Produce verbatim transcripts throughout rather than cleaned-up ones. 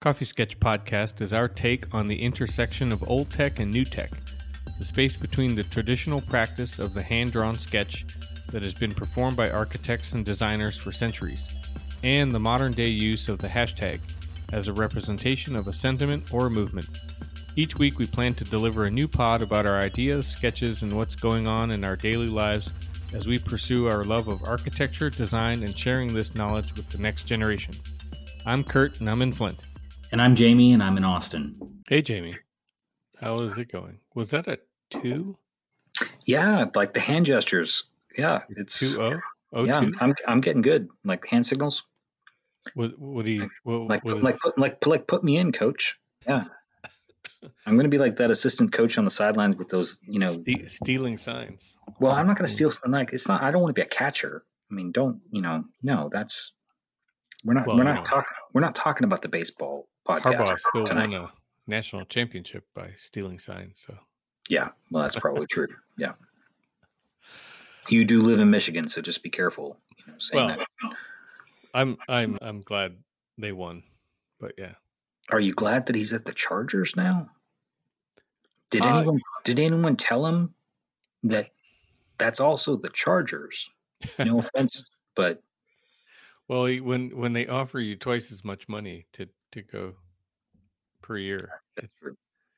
Coffee Sketch Podcast is our take on the intersection of old tech and new tech, the space between the traditional practice of the hand-drawn sketch that has been performed by architects and designers for centuries, and the modern-day use of the hashtag as a representation of a sentiment or a movement. Each week we plan to deliver a new pod about our ideas, sketches, and what's going on in our daily lives as we pursue our love of architecture, design, and sharing this knowledge with the next generation. I'm Kurt, and I'm in Flint. And I'm Jamie, and I'm in Austin. Hey, Jamie. How is it going? Was that a two? Yeah, like the hand gestures. Yeah, it's two oh? Oh, yeah, two? I'm I'm getting good. Like hand signals. What what do you what, Like what put, is, like put, like like put me in, coach. Yeah. I'm going to be like that assistant coach on the sidelines with those, you know, ste- stealing signs. well, I'm not going to steal like it's not I don't want to be a catcher. I mean, don't, you know, no, that's we're not Well, we're you not know. talking we're not talking about the baseball podcast Harbaugh still tonight. won a national championship by stealing signs, so Yeah, well, that's probably true. Yeah. You do live in Michigan, so just be careful, you know, saying well, that. I'm I'm I'm glad they won. But yeah. Are you glad that he's at the Chargers now? Did Uh, anyone did anyone tell him that that's also the Chargers? No offense, but Well, he- when when they offer you twice as much money to to go per year. it's-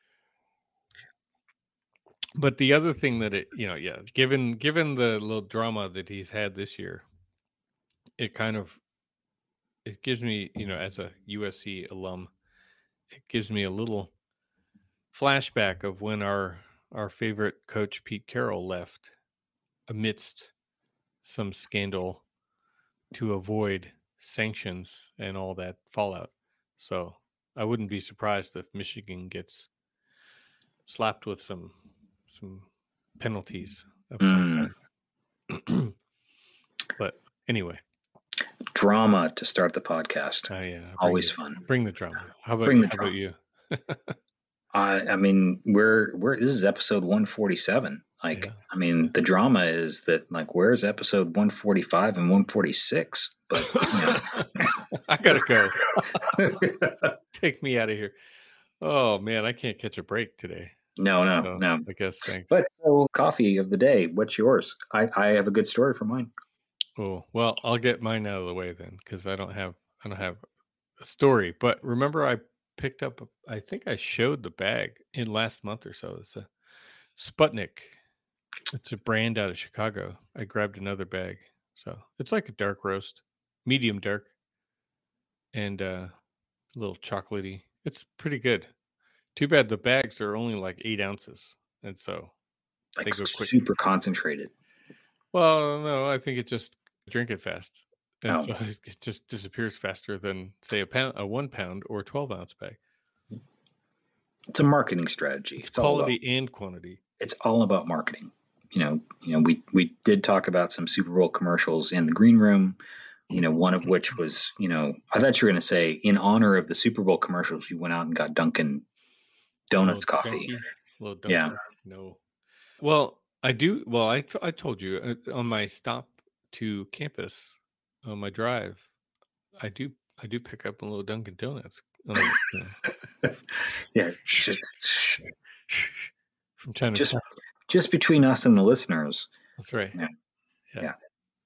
But the other thing that it, you know, yeah, given given the little drama that he's had this year, it kind of it gives me, you know, as a U S C alum, it gives me a little flashback of when our our favorite coach Pete Carroll left amidst some scandal to avoid sanctions and all that fallout. So I wouldn't be surprised if Michigan gets slapped with some some penalties of some mm, kind. But anyway, drama to start the podcast. uh, yeah, bring Always the, fun. Bring the drama. How about Bring the how drama. about you? I I mean, we're we're this is episode one forty-seven. Like, Yeah. I mean, the drama is that like, where's episode one forty-five and one forty-six? But you know. I gotta go. Take me out of here. Oh man, I can't catch a break today. no, no, So, no. I guess thanks. But so coffee of the day. What's yours? I I have a good story for mine. Oh well, I'll get mine out of the way then, because I don't have I don't have a story. But remember, I picked up. I think I showed the bag in last month or so. It's a Sputnik. It's a brand out of Chicago. I grabbed another bag, so it's like a dark roast, medium dark, and uh, a little chocolatey. It's pretty good. Too bad the bags are only like eight ounces, and so Like they go quick. super concentrated. Well, no, I think it just drink it fast, and Oh. so it just disappears faster than say a pound, a one pound or twelve ounce bag. It's a marketing strategy. It's, It's all about quality and quantity. it's all about marketing. You know, you know, we we did talk about some Super Bowl commercials in the green room. You know, one of which was, you know, I thought you were going to say in honor of the Super Bowl commercials, you went out and got Dunkin' Donuts Little coffee. Dunky, little Dunky. Yeah. No. Well, I do. Well, I I told you uh, on my stop to campus on my drive, I do I do pick up a little Dunkin' Donuts. Um, you know, Yeah, just from time to just time. just between us and the listeners. That's right. Yeah. Yeah. Yeah.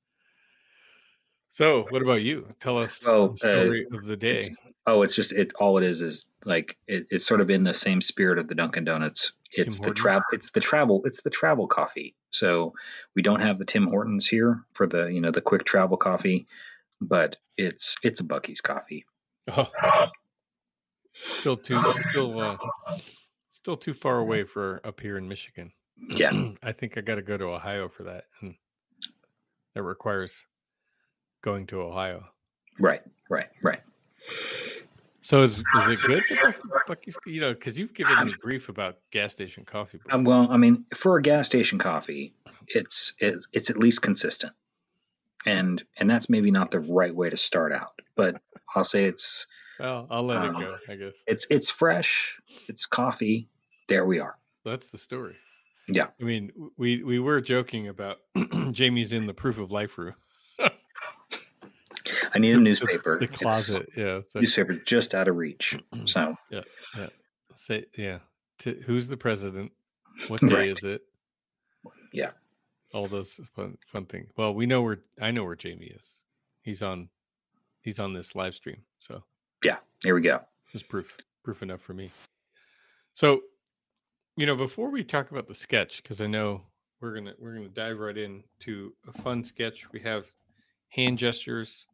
So, what about you? Tell us Well, the story of the day. It's, oh, it's just it. All it is is like it, it's sort of in the same spirit of the Dunkin' Donuts. It's Tim the Hortons? travel. It's the travel. It's the travel coffee. So we don't have the Tim Hortons here for the you know the quick travel coffee, but it's it's a Buc-ee's coffee. Oh, still too still uh, still too far away for up here in Michigan. Yeah. I think I got to go to Ohio for that, and that requires going to Ohio. Right. Right. Right. So is is it good, the Buc- Buc-ee's? You know, because you've given me grief about gas station coffee before. Um, well, I mean, for a gas station coffee, it's it's it's at least consistent, and and that's maybe not the right way to start out, but I'll say it's Well, I'll let um, it go. I guess it's it's fresh, it's coffee. There we are. that's the story. Yeah. I mean, we we were joking about Jamie's in the proof of life room. I need a The, the, newspaper. the closet. It's, yeah. So, newspaper just out of reach. So yeah. Yeah. Say, yeah. To, who's the president? What day right. is it? Yeah. All those fun, fun things. Well, we know where, I know where Jamie is. He's on, he's on this live stream. So Yeah, there we go. there's proof, proof enough for me. So, you know, before we talk about the sketch, because I know we're gonna we're gonna dive right into a fun sketch. We have hand gestures,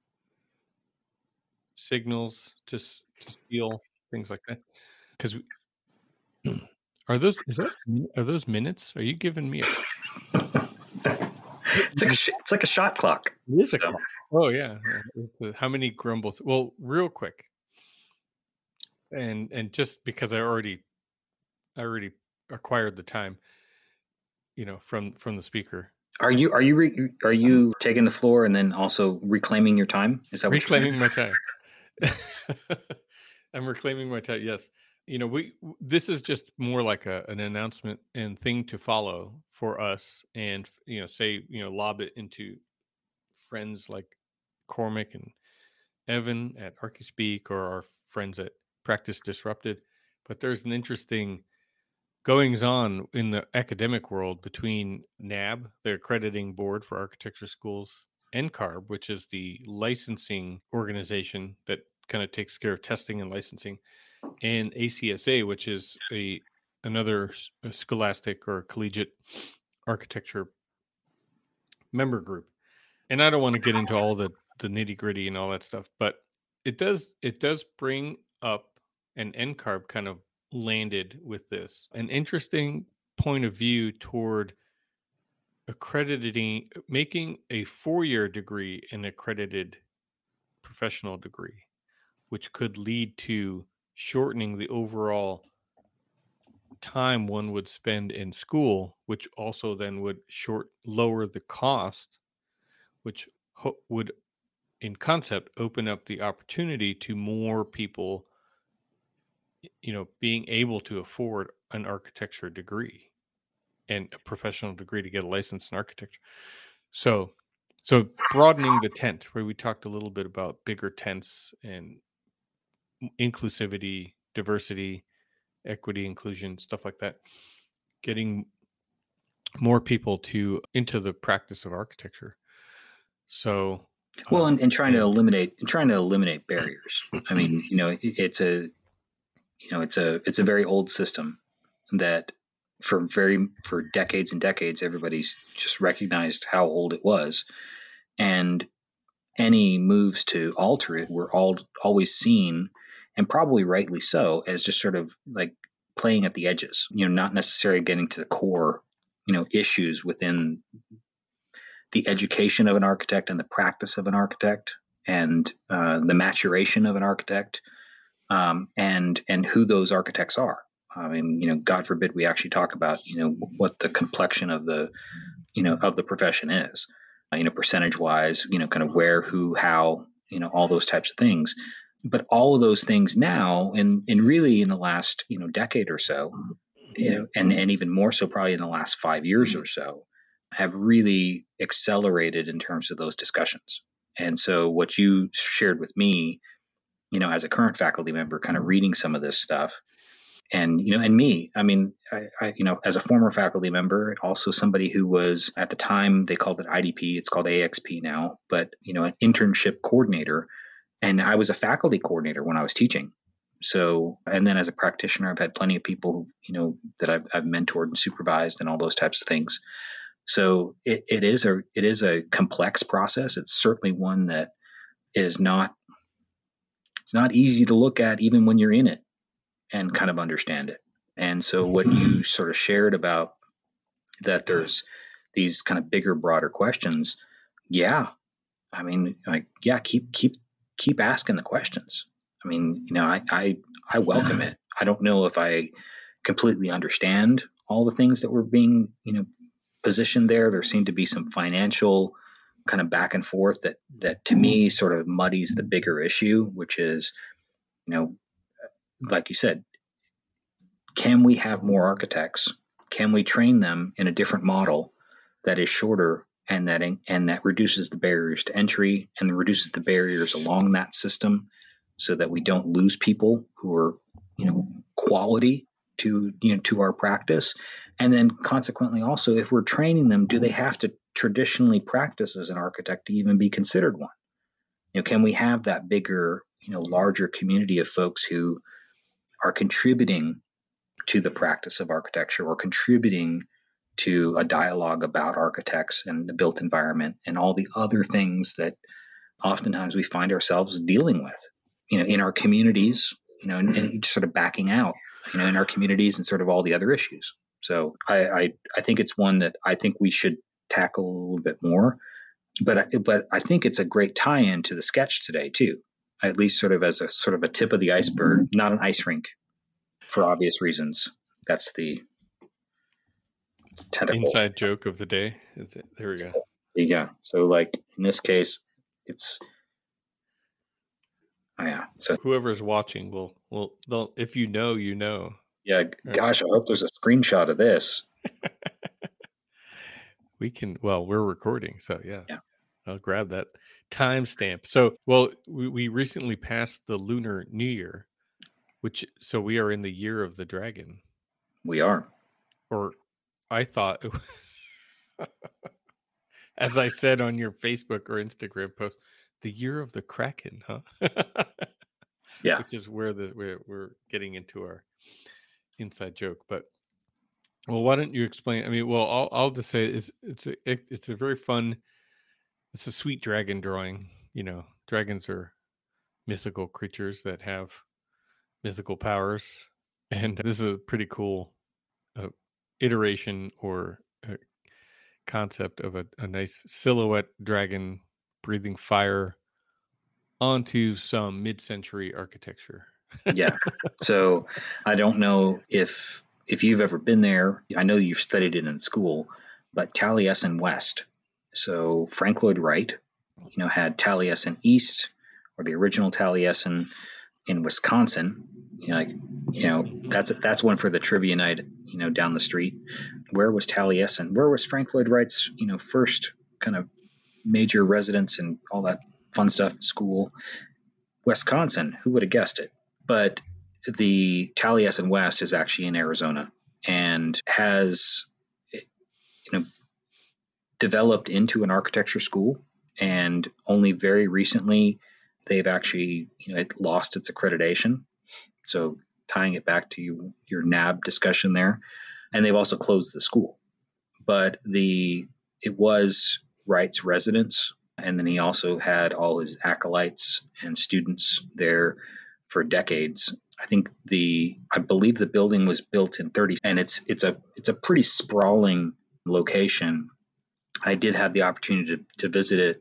signals to to steal, things like that. Because are those is that are those minutes? Are you giving me a? It's like a, it's like a shot clock. It is a So, clock. Oh yeah. How many grumbles? Well, real quick, and and just because I already I already acquired the time, you know, from from the speaker. Are you are you re, are you taking the floor and then also reclaiming your time? Is that what Reclaiming you're my time. I'm reclaiming my time. Yes. You know, we this is just more like a an announcement and thing to follow for us, and you know, say you know, lob it into friends like Cormac and Evan at ArchiSpeak or our friends at Practice Disrupted. But there's an interesting goings on in the academic world between N A B, the accrediting board for architecture schools, N C A R B, which is the licensing organization that kind of takes care of testing and licensing, and A C S A, which is a another scholastic or collegiate architecture member group. And I don't want to get into all the the nitty gritty and all that stuff, but it does it does bring up, and N C A R B kind of landed with this, an interesting point of view toward accrediting, making a four-year degree an accredited professional degree, which could lead to shortening the overall time one would spend in school, which also then would short lower the cost, which ho- would in concept open up the opportunity to more people, you know, being able to afford an architecture degree and a professional degree to get a license in architecture. So, so broadening the tent, where we talked a little bit about bigger tents and inclusivity, diversity, equity, inclusion, stuff like that, getting more people to into the practice of architecture. So, well, um, and, and trying yeah. to eliminate and trying to eliminate barriers. I mean, you know, it, it's a you know it's a it's a very old system that for very for decades and decades everybody's just recognized how old it was, and any moves to alter it were all always seen, and probably rightly so, as just sort of like playing at the edges, you know, not necessarily getting to the core, you know, issues within the education of an architect and the practice of an architect and uh, the maturation of an architect, um, and and who those architects are. I mean, you know, God forbid we actually talk about, you know, what the complexion of the, you know, of the profession is, uh, you know, percentage wise, you know, kind of where, who, how, you know, all those types of things. But all of those things now, and and really in the last, you know, decade or so, you know, and and even more so probably in the last five years or so, have really accelerated in terms of those discussions. And so what you shared with me, you know, as a current faculty member, kind of reading some of this stuff, and you know, and me, I mean, I, I, you know, as a former faculty member, also somebody who was at the time they called it I D P, it's called A X P now, but you know, an internship coordinator, and I was a faculty coordinator when I was teaching. So, and then as a practitioner, I've had plenty of people who, you know, that I've, I've mentored and supervised and all those types of things. So it, it is a it is a complex process. It's certainly one that is not it's not easy to look at even when you're in it and kind of understand it. And so what you sort of shared about that there's these kind of bigger, broader questions. Yeah. I mean, like, yeah, keep keep keep asking the questions. I mean, you know, I I, I welcome it. I don't know if I completely understand all the things that were being, you know, positioned there. There seemed to be some financial kind of back and forth that that to me sort of muddies the bigger issue, which is, you know, like you said, can we have more architects? Can we train them in a different model that is shorter and that and that reduces the barriers to entry and reduces the barriers along that system, so that we don't lose people who are, you know, quality to, you know, to our practice. And then consequently also, if we're training them, do they have to traditionally practice as an architect to even be considered one? You know, can we have that bigger, you know, larger community of folks who are contributing to the practice of architecture, or contributing to a dialogue about architects and the built environment and all the other things that oftentimes we find ourselves dealing with, you know, in our communities, you know, and, and sort of backing out, you know, in our communities and sort of all the other issues. So I, I, I think it's one that I think we should tackle a little bit more, but, but I think it's a great tie-in to the sketch today too, at least sort of as a sort of a tip of the iceberg, not an ice rink for obvious reasons. That's the tentacle inside joke of the day. Is it? There we go. Yeah. So like in this case, it's, oh, yeah. So whoever's watching will will they'll, if you know, you know. Yeah. Gosh, I hope there's a screenshot of this. We can. Well, we're recording, so yeah. Yeah. I'll grab that timestamp. So, well, we, we recently passed the Lunar New Year, which so we are in the year of the dragon. We are. Or I thought, as I said on your Facebook or Instagram post, the year of the Kraken, huh? Yeah. Which is where the we're, we're getting into our inside joke. But well, why don't you explain? I mean, well, I'll I'll just say it's it's a it, it's a very fun, it's a sweet dragon drawing. You know, dragons are mythical creatures that have mythical powers, and this is a pretty cool uh, iteration or uh, concept of a, a nice silhouette dragon breathing fire onto some mid-century architecture. Yeah. So I don't know if if you've ever been there. I know you've studied it in school, but Taliesin West. So Frank Lloyd Wright, you know, had Taliesin East, or the original Taliesin in Wisconsin. You know, like, you know, that's that's one for the trivia night, you know, down the street. Where was Taliesin? Where was Frank Lloyd Wright's, you know, first kind of major residence and all that fun stuff, school? Wisconsin. Who would have guessed it? But the Taliesin West is actually in Arizona and has, you know, developed into an architecture school. And only very recently, they've actually, you know, it lost its accreditation. So tying it back to you, your N A B discussion there, and they've also closed the school. But the it was Wright's residence, and then he also had all his acolytes and students there for decades. I think the I believe the building was built in thirty, and it's it's a it's a pretty sprawling location. I did have the opportunity to, to visit it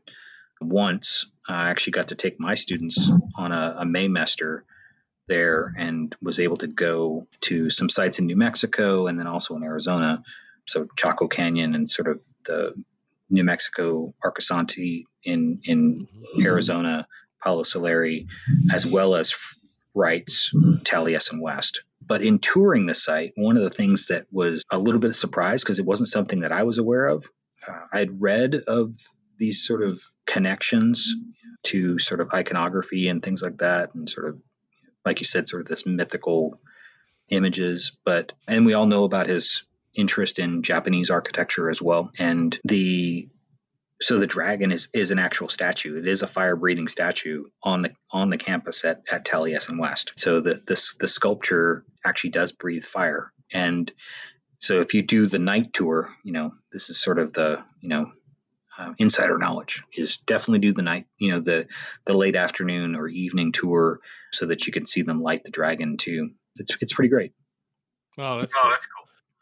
once. I actually got to take my students on a, a Maymester there and was able to go to some sites in New Mexico and then also in Arizona. So Chaco Canyon and sort of the New Mexico Arcosanti in, in Arizona, Palo Solari, as well as Wright's Taliesin West. But in touring the site, one of the things that was a little bit of surprise, because it wasn't something that I was aware of, uh, I'd read of these sort of connections to sort of iconography and things like that, and sort of, like you said, sort of this mythical images. But, and we all know about his interest in Japanese architecture as well. And the, so the dragon is, is an actual statue. It is a fire breathing statue on the, on the campus at, at Taliesin West. So the, the, the sculpture actually does breathe fire. And so if you do the night tour, you know, this is sort of the, you know, Uh, insider knowledge is definitely do the night, you know, the the late afternoon or evening tour, so that you can see them light the dragon too. It's it's pretty great. Oh, that's cool. Oh, that's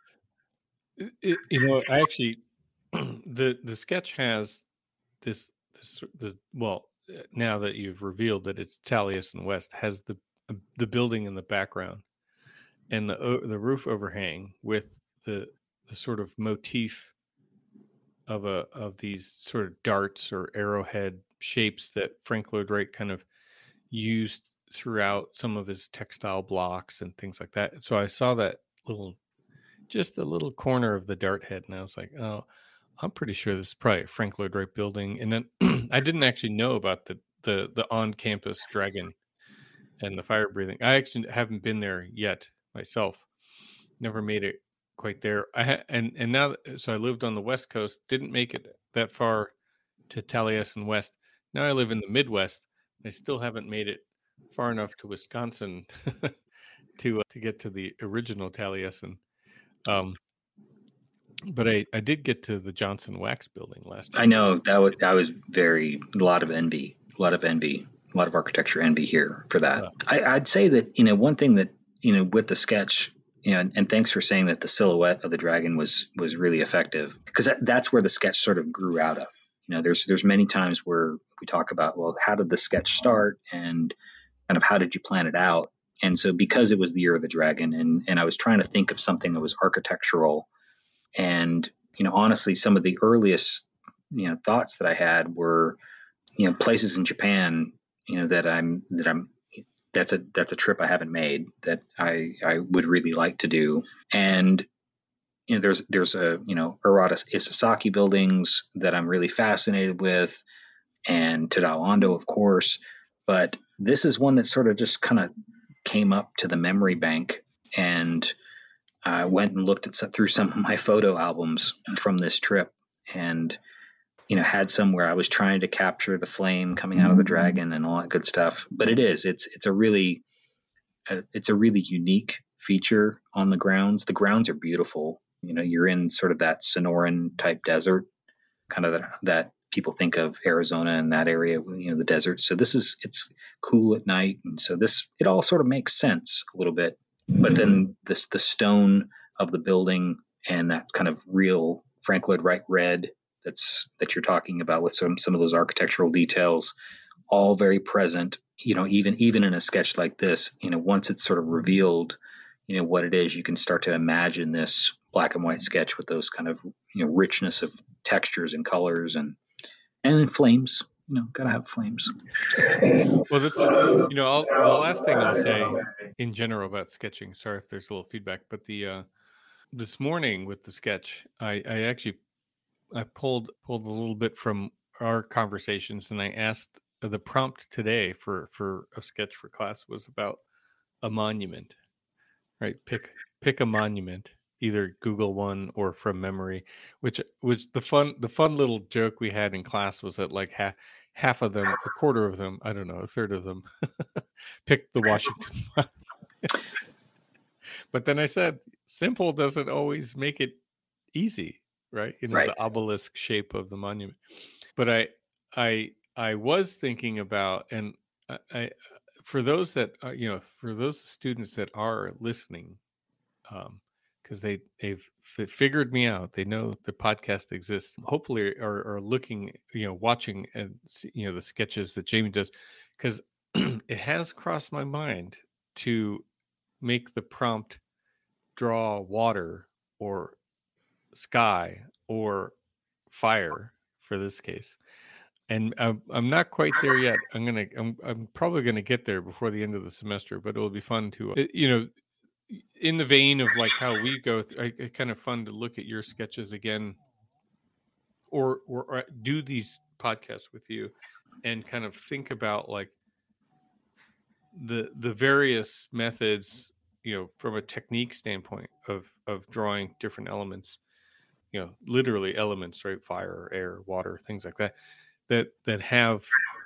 cool. It, you know, I actually the the sketch has this this the well now that you've revealed that it's Taliesin West, has the the building in the background and the the roof overhang with the the sort of motif of a of these sort of darts or arrowhead shapes that Frank Lloyd Wright kind of used throughout some of his textile blocks and things like that. So I saw that little, just a little corner of the dart head, and I was like, oh, I'm pretty sure this is probably a Frank Lloyd Wright building. And then I didn't actually know about the, the, the on-campus dragon and the fire breathing. I actually haven't been there yet myself. Never made it quite there. I ha- and and now, so I lived on the West Coast, didn't make it that far to Taliesin West. Now I live in the Midwest. I still haven't made it far enough to Wisconsin to uh, to get to the original Taliesin. Um, but I, I did get to the Johnson Wax building last year. I know that was that was very a lot of envy, a lot of envy, a lot of architecture envy here for that. Wow. I, I'd say that, you know, one thing that, you know, with the sketch, you know, and, and thanks for saying that the silhouette of the dragon was was really effective, because that, that's where the sketch sort of grew out of. You know, there's there's many times where we talk about, well, how did the sketch start and kind of how did you plan it out? And so because it was the year of the dragon, and and I was trying to think of something that was architectural, and, you know, honestly, some of the earliest, you know, thoughts that I had were, you know, places in Japan, you know, that I'm that I'm that's a that's a trip I haven't made that I I would really like to do. And you know, there's there's a you know Urata Isesaki buildings that I'm really fascinated with, and Tadao Ando, of course. But this is one that sort of just kind of came up to the memory bank, and I went and looked at some, through some of my photo albums from this trip, and you know had some where I was trying to capture the flame coming out of the dragon and all that good stuff. But it is it's it's a really uh, it's a really unique feature on the grounds. The grounds are beautiful. You know, you're in sort of that Sonoran type desert, kind of that, that people think of Arizona and that area, you know, the desert. So this is, it's cool at night. And so this, it all sort of makes sense a little bit. But then this, the stone of the building and that kind of real Frank Lloyd Wright red that's, that you're talking about with some, some of those architectural details, all very present, you know, even, even in a sketch like this, you know, once it's sort of revealed, you know, what it is, you can start to imagine this black and white sketch with those kind of, you know, richness of textures and colors and, and flames, you know, gotta have flames. Well, that's, you know, I'll, the last thing I'll say in general about sketching, sorry if there's a little feedback, but the, uh, this morning with the sketch, I, I actually, I pulled, pulled a little bit from our conversations, and I asked uh, the prompt today for, for a sketch for class was about a monument, right? Pick, pick a monument. Either Google one or from memory, which which the fun the fun little joke we had in class was that like half half of them, a quarter of them, I don't know, a third of them picked the Washington Monument. But then I said, simple doesn't always make it easy, right? You know, right. The obelisk shape of the monument. But I I I was thinking about, and I, I for those that uh, you know, for those students that are listening, um, because they they've f- figured me out. They know the podcast exists. Hopefully, are are looking, you know, watching and see, you know, the sketches that Jamie does, because it has crossed my mind to make the prompt draw water or sky or fire for this case, and I'm I'm not quite there yet. I'm gonna I'm I'm probably gonna get there before the end of the semester, but it will be fun to uh, you know. In the vein of like how we go through, it's kind of fun to look at your sketches again, or, or or do these podcasts with you, and kind of think about like the the various methods, you know, from a technique standpoint of of drawing different elements, you know, literally elements, right? Fire, air, water, things like that, that that have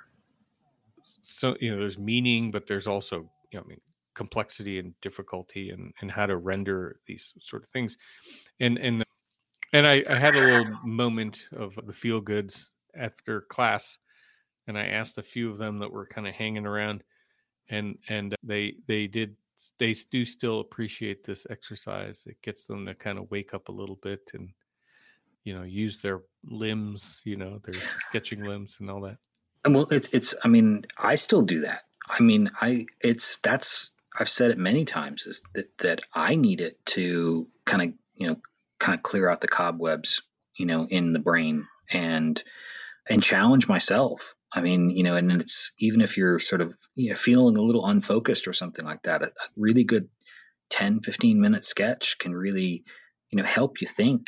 so you know, there's meaning, but there's also, you know, I mean, complexity and difficulty, and, and how to render these sort of things. And and and I, I had a little moment of the feel goods after class, and I asked a few of them that were kind of hanging around, and and they they did they do still appreciate this exercise. It gets them to kind of wake up a little bit and, you know, use their limbs, you know, their sketching limbs and all that. Well, it's it's I mean, I still do that. I mean, I it's that's I've said it many times, is that, that I need it to kind of, you know, kind of clear out the cobwebs, you know, in the brain, and and challenge myself. I mean, you know, and it's, even if you're sort of, you know, feeling a little unfocused or something like that, a, a really good ten, fifteen minute sketch can really, you know, help you think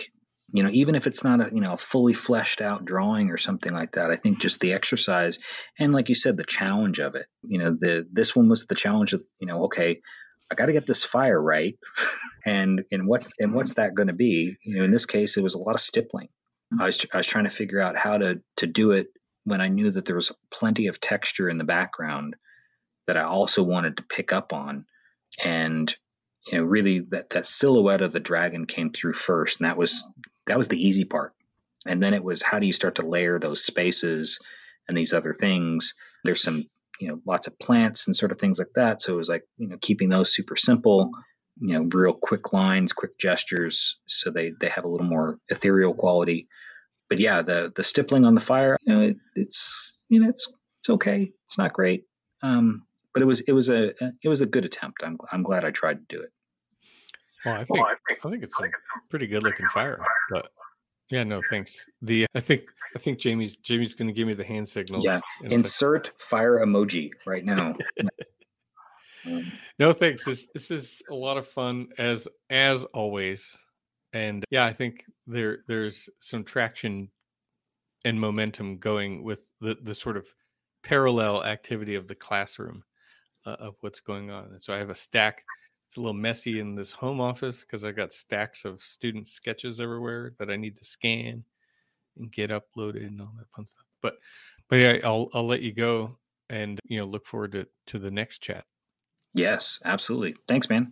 You know, even if it's not a, you know, a fully fleshed out drawing or something like that, I think just the exercise and, like you said, the challenge of it. You know, the this one was the challenge of, you know, okay, I got to get this fire right, and and what's and what's that going to be? You know, in this case, it was a lot of stippling. I was I was trying to figure out how to to do it when I knew that there was plenty of texture in the background that I also wanted to pick up on, and you know, really that that silhouette of the dragon came through first, and that was that was the easy part. And then it was, how do you start to layer those spaces and these other things? There's some, you know, lots of plants and sort of things like that. So it was like, you know, keeping those super simple, you know, real quick lines, quick gestures, so they they have a little more ethereal quality. But yeah, the the stippling on the fire, you know, it, it's you know, it's it's okay. It's not great, um, but it was it was a it was a good attempt. I'm I'm glad I tried to do it. Well, I think, well, I, think I think it's a pretty good looking fire, but yeah, no thanks. The I think I think Jamie's Jamie's going to give me the hand signals. Yeah, insert like... fire emoji right now. um, no thanks. This this is a lot of fun as as always, and yeah, I think there there's some traction and momentum going with the the sort of parallel activity of the classroom uh, of what's going on. And so I have a stack. It's a little messy in this home office because I got stacks of student sketches everywhere that I need to scan and get uploaded and all that fun stuff. But, but yeah, I'll I'll let you go and you know look forward to to the next chat. Yes, absolutely. Thanks, man.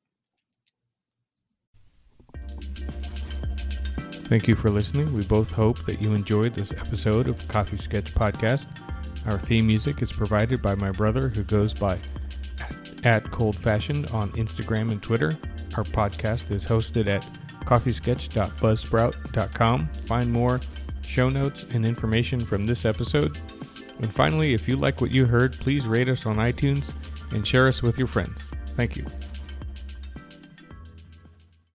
Thank you for listening. We both hope that you enjoyed this episode of Coffee Sketch Podcast. Our theme music is provided by my brother, who goes by at Cold Fashioned on Instagram and Twitter. Our podcast is hosted at coffee sketch dot buzzsprout dot com. Find more show notes and information from this episode. And finally, if you like what you heard, please rate us on iTunes and share us with your friends. Thank you.